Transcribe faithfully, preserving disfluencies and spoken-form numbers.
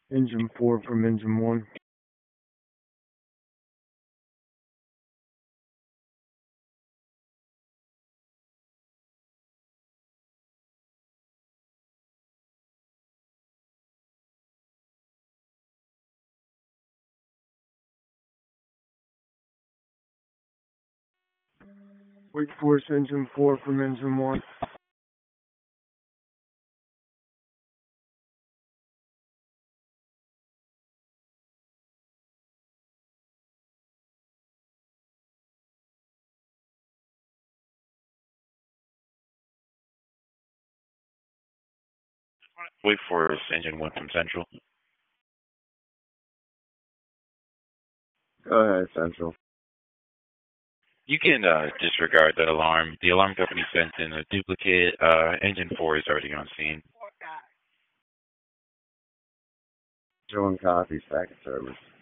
Engine four from engine one. Wake Force engine four from engine one. Wake Force engine one from Central. Go ahead, Central. You can uh, disregard that alarm. The alarm company sent in a duplicate. Uh, engine four is already on scene. Join copy, second service.